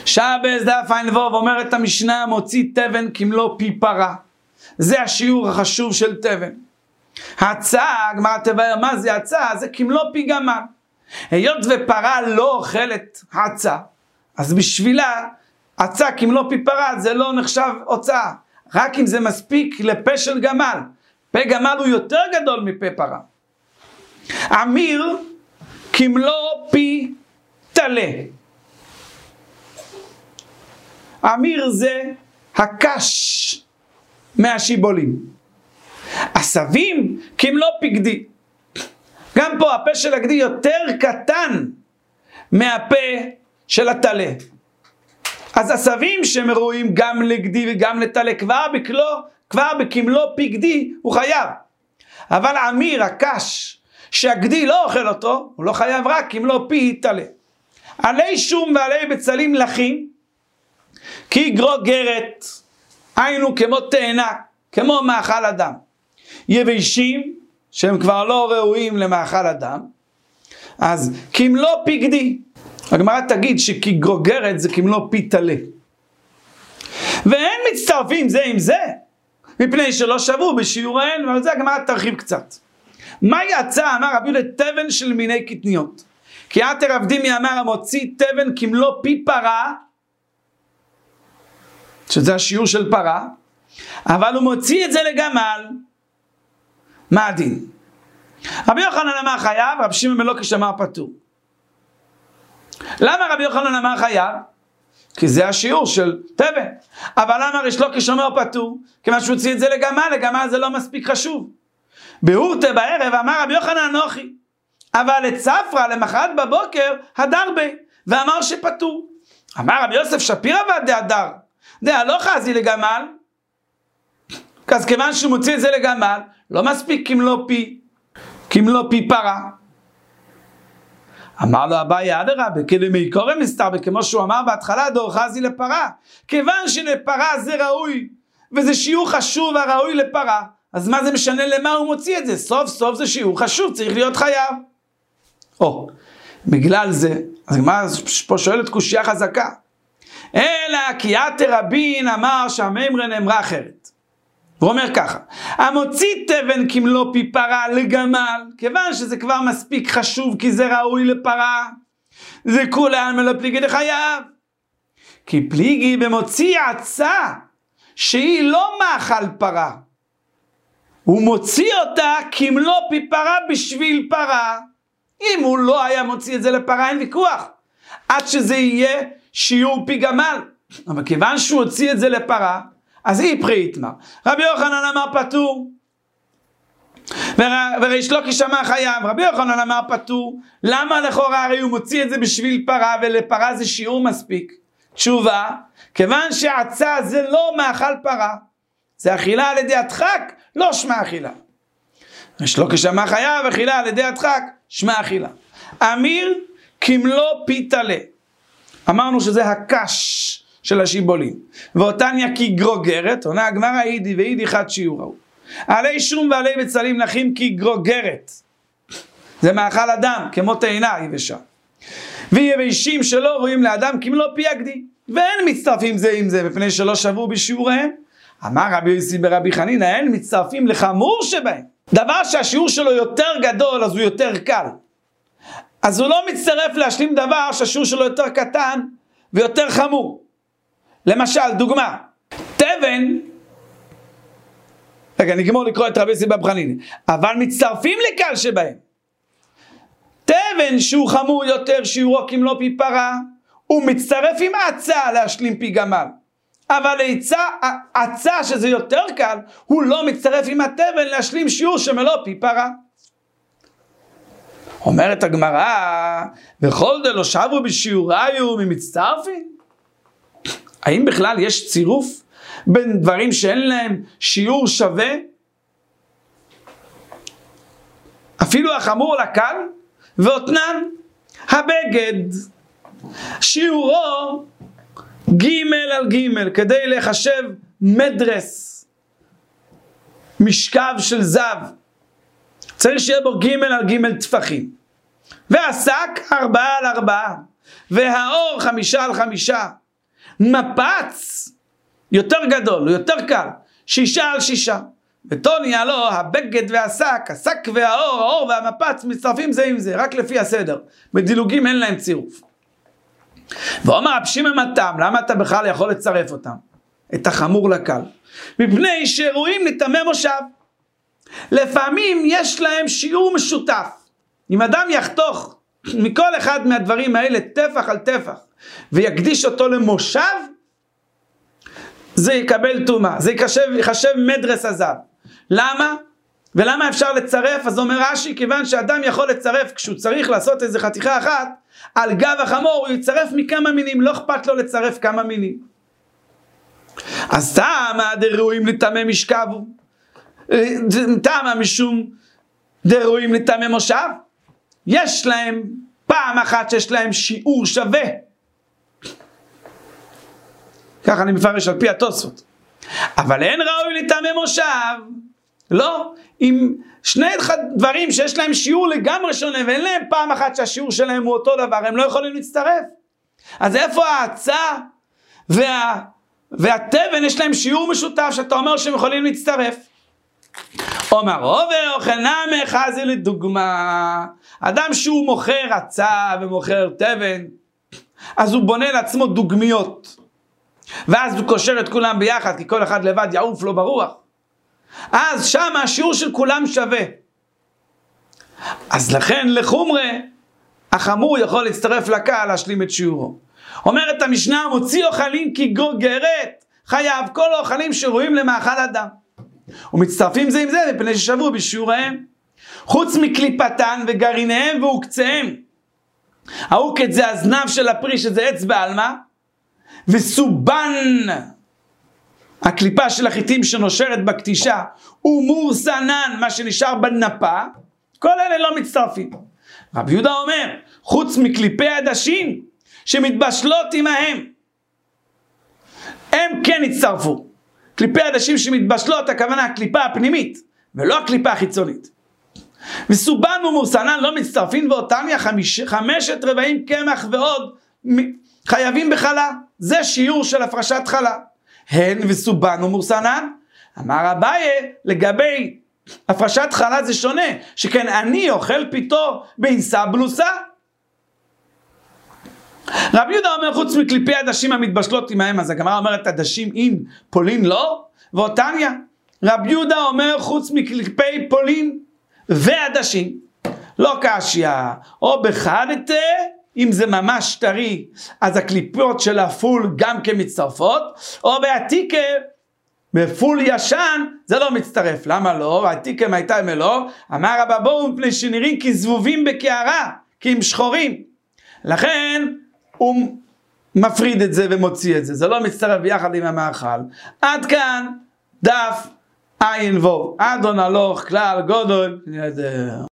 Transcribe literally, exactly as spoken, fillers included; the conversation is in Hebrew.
שבס דף עין וו, ואומרת המשנה, מוציא תבן כמלוא פי פרה. זה השיעור החשוב של תבן. הצעה, הגמרא תבאר מה זה הצעה? זה כמלוא פי גמל. היות ופרה לא אוכלת הצעה, אז בשבילה הצעה כמלוא פי פרה זה לא נחשב הוצאה. רק אם זה מספיק לפה של גמל. פה גמל הוא יותר גדול מפה פרה. אמיר כמלוא פי תלה. אמיר זה הקש מהשיבולים. עשבים כמלוא פי גדי. גם פה הפה של הגדי יותר קטן מהפה של התלה. אז עשבים שמרואים גם לגדי וגם לתלה, כבר בכלוא, כבר בכמלוא פי גדי הוא חייב. אבל אמיר, הקש, שהגדי לא אוכל אותו, הוא לא חייב רק כמלוא פי תלה. עלי שום ועלי בצלים לחים, כי גרוגרת, היינו כמו תאנה, כמו מאכל אדם. יבשים, שהם כבר לא ראויים למאכל אדם, אז כמלוא פי גדי. הגמרא תגיד שכי גרוגרת זה כמלוא פי תלה. ואין מצטרפים זה עם זה, מפני שלא שבו בשיעוריהן, ועל זה הגמרא תרחיב קצת. מה יצא, אמר רבי יהודה, תבן של מיני קטניות. כי עתר עבדימי אמר, המוציא תבן כמלוא פי פרה, שזה השיעור של פרה, אבל הוא מוציא את זה לגמל. מה הדין? רבי יוחנן אמר חייב, רבי שמעון בן לקיש אמר פטור. למה רבי יוחנן אמר חייב? כי זה השיעור של תבן. אבל למה ריש לקיש אומר פטור? כיוון שהוא הוציא את זה לגמל, לגמל זה לא מספיק חשוב. בהורתה בערב אמר רבי יוחנן אנוכי, אבל את ספרא למחרת בבוקר הדר בי, ואמר שפטור. אמר רבי יוסף שפירא והדר, דעה לא חזי לגמל, אז כיוון שהוא מוציא את זה לגמל, לא מספיק כמלוא פי, כמלוא פי פרה. אמר לו אביי אדרבה, כדמי קורא מסתרבה, כמו שהוא אמר בהתחלה, דור חזי לפרה. כיוון שלפרה זה ראוי, וזה שיעור חשוב הראוי לפרה, אז מה זה משנה למה הוא מוציא את זה? סוף סוף זה שיעור חשוב, צריך להיות חייב. או, בגלל זה, אז מה פה שואלת קושיה חזקה? אלא כי עתר רבין אמר שהמימרה נאמרה אחרת. הוא אומר ככה, המוציא תבן כמלוא פי פרה לגמל, כיוון שזה כבר מספיק חשוב כי זה ראוי לפרה, זה כולם מלא פליגי לחייב. כי פליגי במוציא עצה שהיא לא מאכל פרה, הוא מוציא אותה כמלוא פי פרה בשביל פרה. אם הוא לא היה מוציא את זה לפרה אין ויכוח, עד שזה יהיה שיעור פי גמל. אבל כיוון שהוא הוציא את זה לפרה, אז אי פרי יתמר. רבי יוחנן אמר פטור, וריש לקיש אמר חייב. רבי יוחנן אמר פטור, למה לכאורה? הרי הוא מוציא את זה בשביל פרה, ולפרה זה שיעור מספיק. תשובה, כיוון שעצה זה לא מאכל פרה, זה אכילה על ידי הדחק, לא שמה אכילה. ריש לקיש אמר חייב, אכילה על ידי הדחק, שמה אכילה. אמיר כמלוא פי תלה. אמרנו שזה הקש של השיבולים. ואותניה כי גרוגרת, עונה הגמרא אידי ואידי חד שיעור. עלי שום ועלי בצלים לחים כי גרוגרת. זה מאכל אדם, כמו תאנה יבשה. ויבשים שלא רואים לאדם כמלוא פי הגדי. ואין מצטרפים זה עם זה, מפני שלא שבו בשיעוריהם. אמר רבי יוסי ברבי חנינא, אין מצטרפים לחמור שבהם. דבר שהשיעור שלו יותר גדול, אז הוא יותר קל. אז הוא לא מצטרף להשלים דבר שהשיעור שלו יותר קטן ויותר חמור. למשל, דוגמה, תבן, רגע, נגמור לקרוא את רבי יוסי ברבי חנינא, אבל מצטרפים לקל שבהם. תבן שהוא חמור יותר, שיעורו כמלוא פי פרה, הוא מצטרף עם עצה להשלים פי גמל. אבל עצה שזה יותר קל, הוא לא מצטרף עם התבן להשלים שיעור שמלוא פי פרה. אומרת הגמרא, וכל דלא שבו בשיעוריו ממצטרפים? האם בכלל יש צירוף בין דברים שאין להם שיעור שווה? אפילו החמור לקל, ואותנן הבגד, שיעורו ג' על ג', כדי לחשב מדרס, משכב של זב, צריך שיהיה בו ג' על ג' טפחים, והשק ארבעה על ארבעה, והאור חמישה על חמישה, מפץ יותר גדול, הוא יותר קל, שישה על שישה. וטוני הלא הבגד והשק, השק והאור, האור והמפץ מצטרפים זה עם זה, רק לפי הסדר. בדילוגים אין להם צירוף. ואומר הפשים הם הטעם, למה אתה בכלל יכול לצרף אותם? את החמור לקל. מפני שאירועים לטמא מושב. לפעמים יש להם שיעור משותף. אם אדם יחתוך מכל אחד מהדברים האלה טפח על טפח, ויקדיש אותו למושב, זה יקבל תומה, זה יחשב, יחשב מדרס הזב. למה? ולמה אפשר לצרף? אז אומר רש"י, כיוון שאדם יכול לצרף כשהוא צריך לעשות איזה חתיכה אחת, על גב החמור הוא יצרף מכמה מינים, לא אכפת לו לצרף כמה מינים. אז טעמה דראויים לטמא משכבו, טעמה משום דראויים לטמא מושב, יש להם פעם אחת שיש להם שיעור שווה, ככה אני מפרש על פי התוספות, אבל אין ראוי לטמא מושב, לא, עם שני דברים שיש להם שיעור לגמרי שונה, ואין להם פעם אחת שהשיעור שלהם הוא אותו דבר, הם לא יכולים להצטרף. אז איפה ההצעה וה, והטבן יש להם שיעור משותף, שאתה אומר שהם יכולים להצטרף? אומר עובר אוכל נמי חזי לדוגמה, אדם שהוא מוכר הצעה ומוכר טבן, אז הוא בונה לעצמו דוגמיות, ואז הוא קושר את כולם ביחד, כי כל אחד לבד יעוף לו ברוח. אז שם השיעור של כולם שווה. אז לכן לחומרה, החמור יכול להצטרף לקהל להשלים את שיעורו. אומרת המשנה, מוציא אוכלים כי גוגרת, חייב כל האוכלים שרואים למאכל אדם. ומצטרפים זה עם זה, מפני ששבו בשיעוריהם. חוץ מקליפתן וגרעיניהם ועוקציהם. העוקץ זה הזנב של הפרי, שזה עץ בעלמה, וסובן, הקליפה של החיטים שנושרת בקטישה, ומורסנן, מה שנשאר בנפה, כל אלה לא מצטרפים. רבי יהודה אומר, חוץ מקליפי עדשים, שמתבשלות עמהם, הם כן הצטרפו. קליפי עדשים שמתבשלות, הכוונה הקליפה הפנימית, ולא הקליפה החיצונית. וסובן ומורסנן לא מצטרפים, ואותם חמיש, חמשת רבעים קמח ועוד חייבים בחלה. זה שיעור של הפרשת חלה. הן וסובן ומורסנן. אמר אביי, לגבי הפרשת חלה זה שונה, שכן אני אוכל פיתו בעיסה בלוסה. רבי יהודה אומר, חוץ מקליפי עדשים המתבשלות עמהם, אז הגמרא אומרת עדשים עם פולין לא, ואותניה רבי יהודה אומר חוץ מקליפי פולין ועדשים לא קשיא, או בחדתה, אם זה ממש טרי אז הקליפות של הפול גם כמצטרפות, או בעתיקה בפול ישן זה לא מצטרף. למה לא? העתיקה הייתה מלוא, אמר רבא בואו מפני שנראים כזבובים בקערה, כי הם שחורים, לכן הוא מפריד את זה ומוציא את זה, זה לא מצטרף ביחד עם המאכל. עד כאן דף עין וו, אדון הלוך כלל גודל.